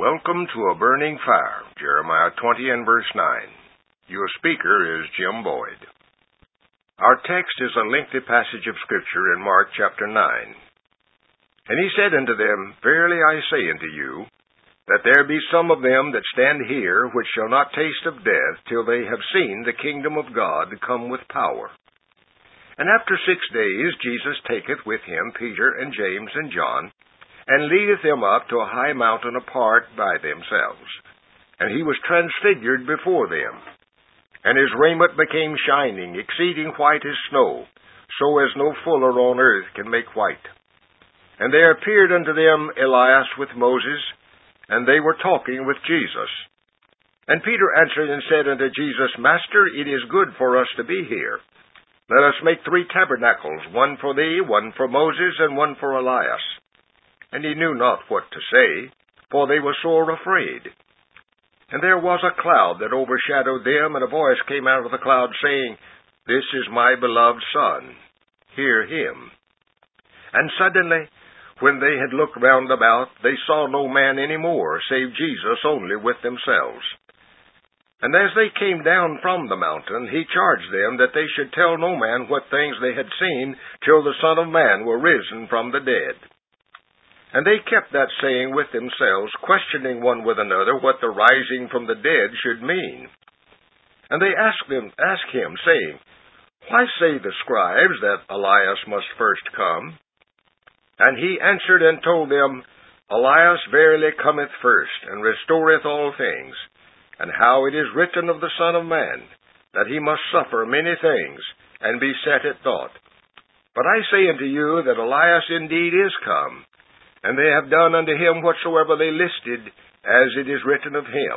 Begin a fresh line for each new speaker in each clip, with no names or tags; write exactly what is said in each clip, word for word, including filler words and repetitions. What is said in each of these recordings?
Welcome to A Burning Fire, Jeremiah twenty and verse nine. Your speaker is Jim Boyd. Our text is a lengthy passage of Scripture in Mark chapter nine. And he said unto them, Verily I say unto you, that there be some of them that stand here which shall not taste of death till they have seen the kingdom of God come with power. And after six days Jesus taketh with him Peter and James and John, and leadeth them up to a high mountain apart by themselves. And he was transfigured before them. And his raiment became shining, exceeding white as snow, so as no fuller on earth can make white. And there appeared unto them Elias with Moses, and they were talking with Jesus. And Peter answered and said unto Jesus, Master, it is good for us to be here. Let us make three tabernacles, one for thee, one for Moses, and one for Elias. And he knew not what to say, for they were sore afraid. And there was a cloud that overshadowed them, and a voice came out of the cloud, saying, This is my beloved Son, hear him. And suddenly, when they had looked round about, they saw no man any more, save Jesus only with themselves. And as they came down from the mountain, he charged them that they should tell no man what things they had seen, till the Son of Man were risen from the dead. And they kept that saying with themselves, questioning one with another what the rising from the dead should mean. And they asked them, asked him, saying, Why say the scribes that Elias must first come? And he answered and told them, Elias verily cometh first, and restoreth all things, and how it is written of the Son of Man, that he must suffer many things, and be set at naught. But I say unto you that Elias indeed is come, and they have done unto him whatsoever they listed, as it is written of him.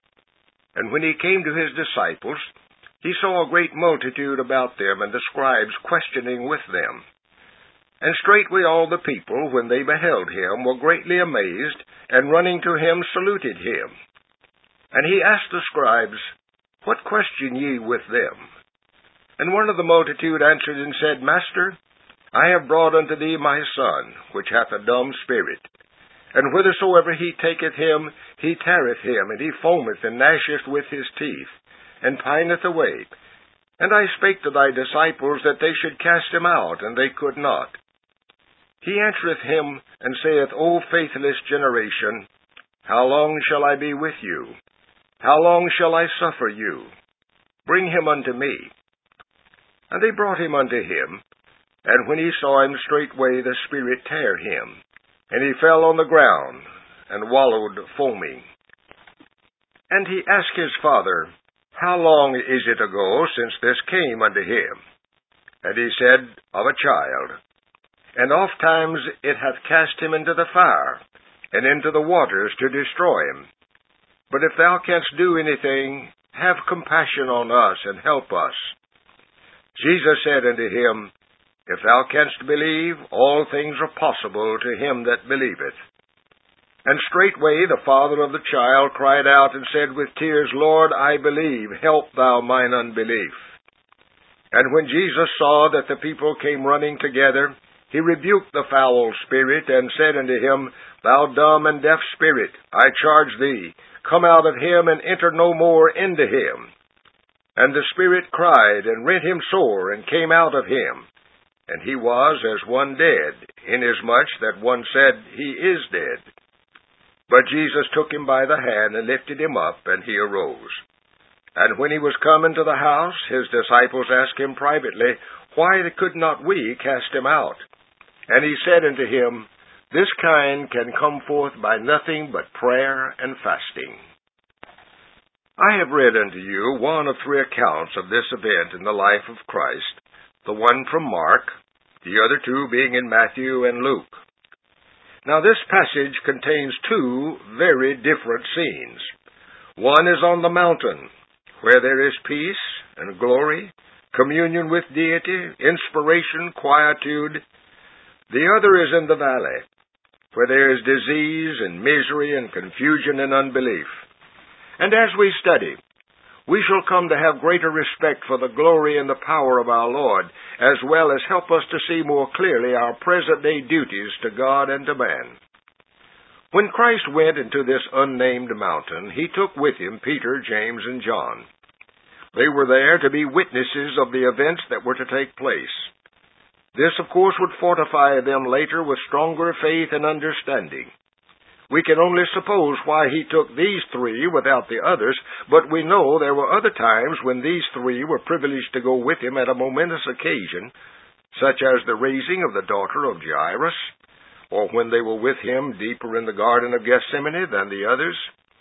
And when he came to his disciples, he saw a great multitude about them, and the scribes questioning with them. And straightway all the people, when they beheld him, were greatly amazed, and running to him saluted him. And he asked the scribes, What question ye with them? And one of the multitude answered and said, Master, I have brought unto thee my son, which hath a dumb spirit. And whithersoever he taketh him, he teareth him, and he foameth and gnasheth with his teeth, and pineth away. And I spake to thy disciples that they should cast him out, and they could not. He answereth him, and saith, O faithless generation, how long shall I be with you? How long shall I suffer you? Bring him unto me. And they brought him unto him. And when he saw him, straightway the spirit tear him, and he fell on the ground, and wallowed foaming. And he asked his father, How long is it ago since this came unto him? And he said, Of a child. And oft times it hath cast him into the fire, and into the waters to destroy him. But if thou canst do anything, have compassion on us, and help us. Jesus said unto him, If thou canst believe, all things are possible to him that believeth. And straightway the father of the child cried out and said with tears, Lord, I believe, help thou mine unbelief. And when Jesus saw that the people came running together, he rebuked the foul spirit, and said unto him, Thou dumb and deaf spirit, I charge thee, come out of him, and enter no more into him. And the spirit cried, and rent him sore, and came out of him. And he was as one dead, inasmuch that one said, He is dead. But Jesus took him by the hand, and lifted him up, and he arose. And when he was come into the house, his disciples asked him privately, Why could not we cast him out? And he said unto him, This kind can come forth by nothing but prayer and fasting. I have read unto you one of three accounts of this event in the life of Christ, the one from Mark, the other two being in Matthew and Luke. Now this passage contains two very different scenes. One is on the mountain, where there is peace and glory, communion with deity, inspiration, quietude. The other is in the valley, where there is disease and misery and confusion and unbelief. And as we study, we shall come to have greater respect for the glory and the power of our Lord, as well as help us to see more clearly our present-day duties to God and to man. When Christ went into this unnamed mountain, he took with him Peter, James, and John. They were there to be witnesses of the events that were to take place. This, of course, would fortify them later with stronger faith and understanding. We can only suppose why he took these three without the others, but we know there were other times when these three were privileged to go with him at a momentous occasion, such as the raising of the daughter of Jairus, or when they were with him deeper in the Garden of Gethsemane than the others.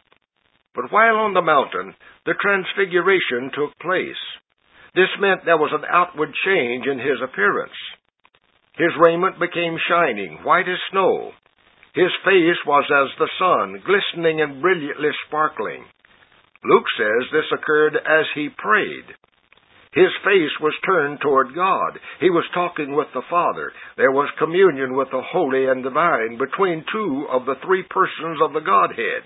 But while on the mountain, the transfiguration took place. This meant there was an outward change in his appearance. His raiment became shining, white as snow. His face was as the sun, glistening and brilliantly sparkling. Luke says this occurred as he prayed. His face was turned toward God. He was talking with the Father. There was communion with the holy and divine between two of the three persons of the Godhead.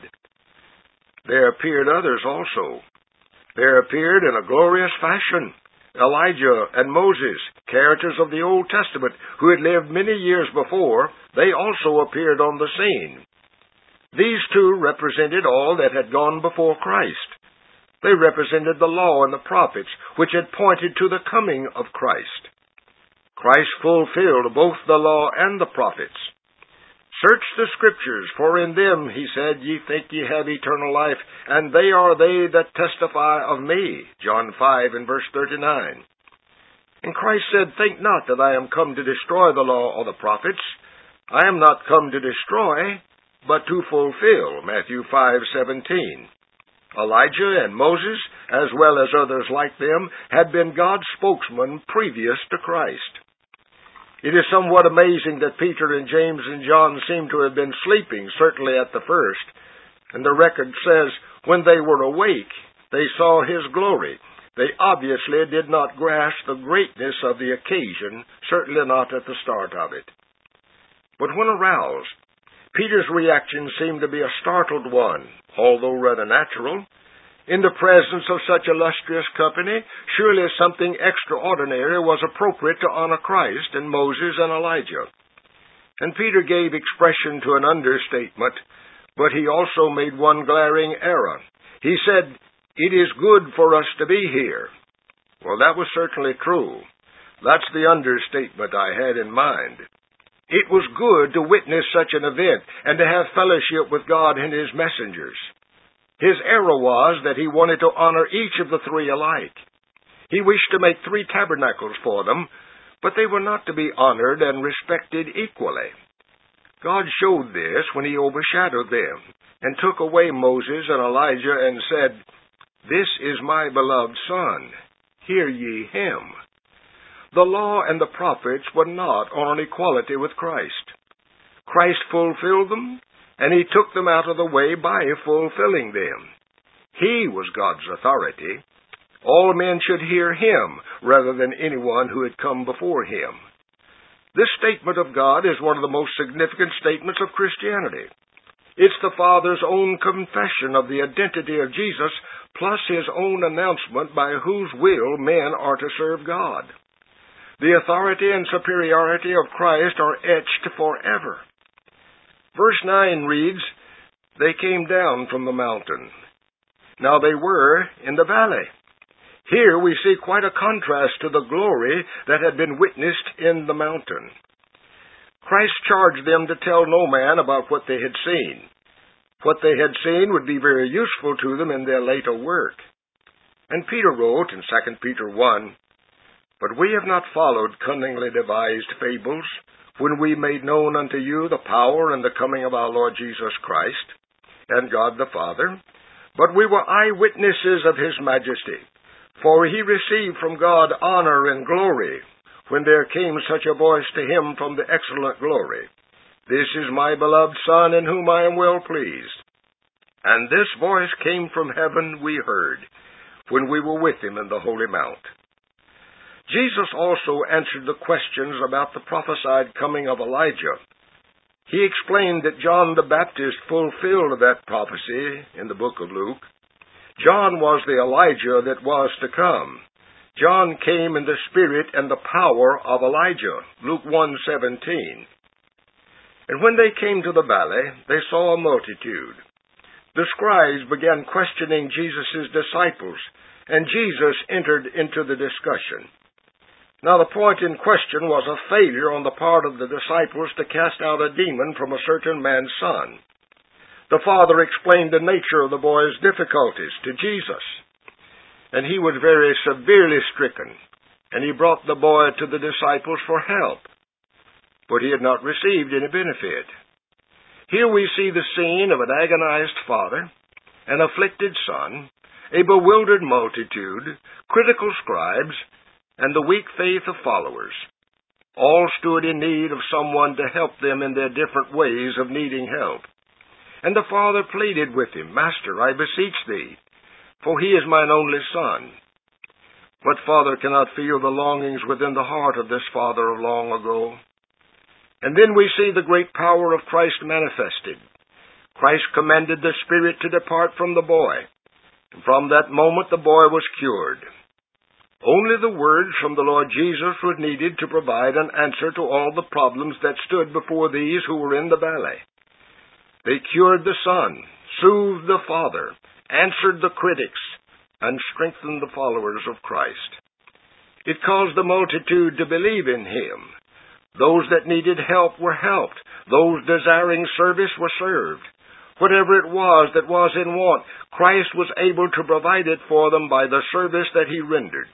There appeared others also. There appeared in a glorious fashion Elijah and Moses, characters of the Old Testament who had lived many years before. They also appeared on the scene. These two represented all that had gone before Christ. They represented the law and the prophets, which had pointed to the coming of Christ. Christ fulfilled both the law and the prophets. Search the Scriptures, for in them, he said, ye think ye have eternal life, and they are they that testify of me. John five and verse thirty-nine. And Christ said, think not that I am come to destroy the law or the prophets. I am not come to destroy, but to fulfill. Matthew five seventeen. Elijah and Moses, as well as others like them, had been God's spokesmen previous to Christ. It is somewhat amazing that Peter and James and John seem to have been sleeping, certainly at the first. And the record says, when they were awake, they saw his glory. They obviously did not grasp the greatness of the occasion, certainly not at the start of it. But when aroused, Peter's reaction seemed to be a startled one, although rather natural. In the presence of such illustrious company, surely something extraordinary was appropriate to honor Christ and Moses and Elijah. And Peter gave expression to an understatement, but he also made one glaring error. He said, it is good for us to be here. Well, that was certainly true. That's the understatement I had in mind. It was good to witness such an event and to have fellowship with God and His messengers. His error was that he wanted to honor each of the three alike. He wished to make three tabernacles for them, but they were not to be honored and respected equally. God showed this when He overshadowed them and took away Moses and Elijah and said, this is my beloved Son, hear ye him. The law and the prophets were not on an equality with Christ. Christ fulfilled them, and He took them out of the way by fulfilling them. He was God's authority. All men should hear Him rather than anyone who had come before Him. This statement of God is one of the most significant statements of Christianity. It's the Father's own confession of the identity of Jesus, plus His own announcement by whose will men are to serve God. The authority and superiority of Christ are etched forever. Verse nine reads, they came down from the mountain. Now they were in the valley. Here we see quite a contrast to the glory that had been witnessed in the mountain. Christ charged them to tell no man about what they had seen. What they had seen would be very useful to them in their later work. And Peter wrote in Second Peter one, but we have not followed cunningly devised fables, when we made known unto you the power and the coming of our Lord Jesus Christ, and God the Father, but we were eyewitnesses of His majesty. For He received from God honor and glory, when there came such a voice to Him from the excellent glory, this is my beloved Son, in whom I am well pleased. And this voice came from heaven, we heard, when we were with Him in the holy mount. Jesus also answered the questions about the prophesied coming of Elijah. He explained that John the Baptist fulfilled that prophecy in the book of Luke. John was the Elijah that was to come. John came in the spirit and the power of Elijah, Luke one seventeen. And when they came to the valley, they saw a multitude. The scribes began questioning Jesus' disciples, and Jesus entered into the discussion. Now the point in question was a failure on the part of the disciples to cast out a demon from a certain man's son. The father explained the nature of the boy's difficulties to Jesus, and he was very severely stricken, and he brought the boy to the disciples for help, but he had not received any benefit. Here we see the scene of an agonized father, an afflicted son, a bewildered multitude, critical scribes, and the weak faith of followers. All stood in need of someone to help them in their different ways of needing help. And the father pleaded with him, "Master, I beseech thee, for he is mine only son." What father cannot feel the longings within the heart of this father of long ago? And then we see the great power of Christ manifested. Christ commanded the spirit to depart from the boy, and from that moment the boy was cured. Only the words from the Lord Jesus were needed to provide an answer to all the problems that stood before these who were in the valley. They cured the son, soothed the father, answered the critics, and strengthened the followers of Christ. It caused the multitude to believe in him. Those that needed help were helped. Those desiring service were served. Whatever it was that was in want, Christ was able to provide it for them by the service that he rendered.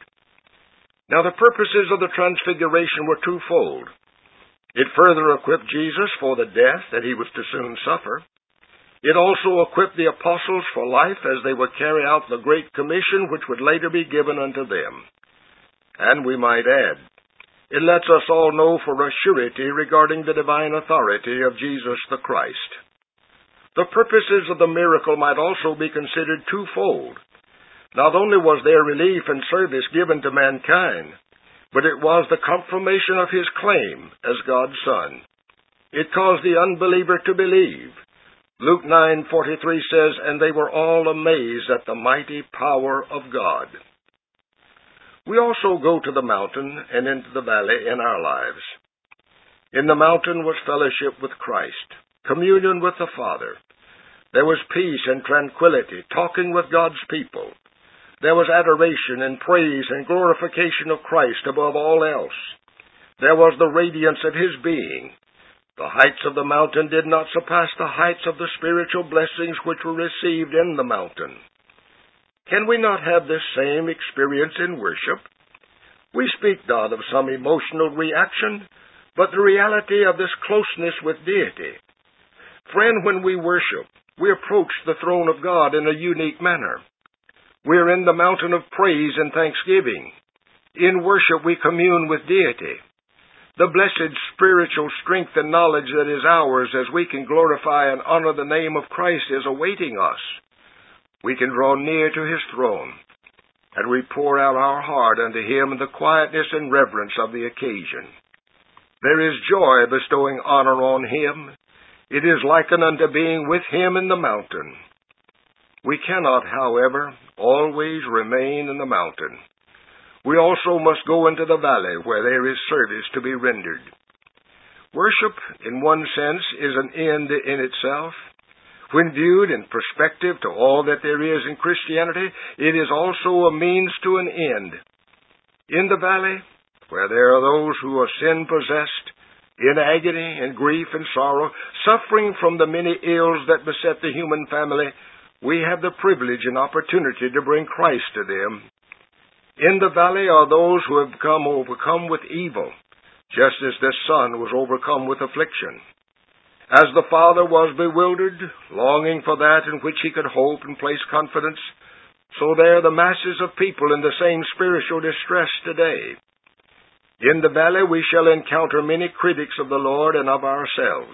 Now the purposes of the transfiguration were twofold. It further equipped Jesus for the death that he was to soon suffer. It also equipped the apostles for life as they would carry out the great commission which would later be given unto them. And we might add, it lets us all know for a surety regarding the divine authority of Jesus the Christ. The purposes of the miracle might also be considered twofold. Not only was there relief and service given to mankind, but it was the confirmation of his claim as God's Son. It caused the unbeliever to believe. Luke nine forty-three says, "And they were all amazed at the mighty power of God." We also go to the mountain and into the valley in our lives. In the mountain was fellowship with Christ, communion with the Father. There was peace and tranquility, talking with God's people. There was adoration and praise and glorification of Christ above all else. There was the radiance of his being. The heights of the mountain did not surpass the heights of the spiritual blessings which were received in the mountain. Can we not have this same experience in worship? We speak not of some emotional reaction, but the reality of this closeness with deity. Friend, when we worship, we approach the throne of God in a unique manner. We are in the mountain of praise and thanksgiving. In worship we commune with deity. The blessed spiritual strength and knowledge that is ours as we can glorify and honor the name of Christ is awaiting us. We can draw near to his throne, and we pour out our heart unto him in the quietness and reverence of the occasion. There is joy bestowing honor on him. It is likened unto being with him in the mountain. We cannot, however, always remain in the mountain. We also must go into the valley where there is service to be rendered. Worship, in one sense, is an end in itself. When viewed in perspective to all that there is in Christianity, it is also a means to an end. In the valley, where there are those who are sin-possessed, in agony and grief and sorrow, suffering from the many ills that beset the human family, we have the privilege and opportunity to bring Christ to them. In the valley are those who have become overcome with evil, just as this son was overcome with affliction. As the father was bewildered, longing for that in which he could hope and place confidence, so there are the masses of people in the same spiritual distress today. In the valley we shall encounter many critics of the Lord and of ourselves.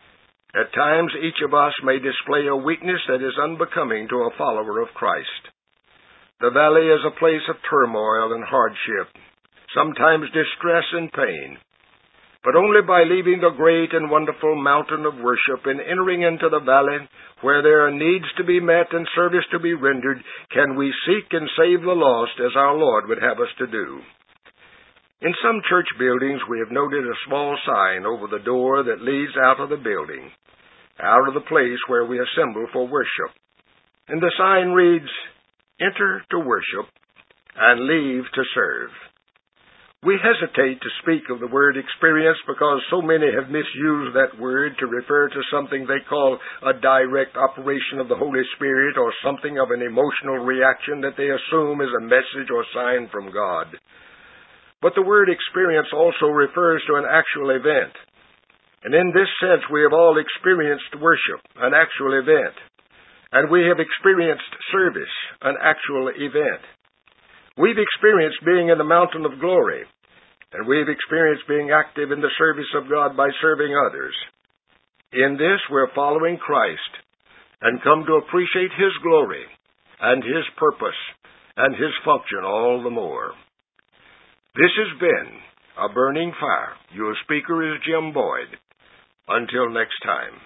At times each of us may display a weakness that is unbecoming to a follower of Christ. The valley is a place of turmoil and hardship, sometimes distress and pain. But only by leaving the great and wonderful mountain of worship and entering into the valley where there are needs to be met and service to be rendered can we seek and save the lost as our Lord would have us to do. In some church buildings, we have noted a small sign over the door that leads out of the building, out of the place where we assemble for worship. And the sign reads, "Enter to worship and leave to serve." We hesitate to speak of the word experience because so many have misused that word to refer to something they call a direct operation of the Holy Spirit or something of an emotional reaction that they assume is a message or sign from God. But the word experience also refers to an actual event. And in this sense, we have all experienced worship, an actual event. And we have experienced service, an actual event. We've experienced being in the mountain of glory, and we've experienced being active in the service of God by serving others. In this, we're following Christ and come to appreciate His glory and His purpose and His function all the more. This has been A Burning Fire. Your speaker is Jim Boyd. Until next time.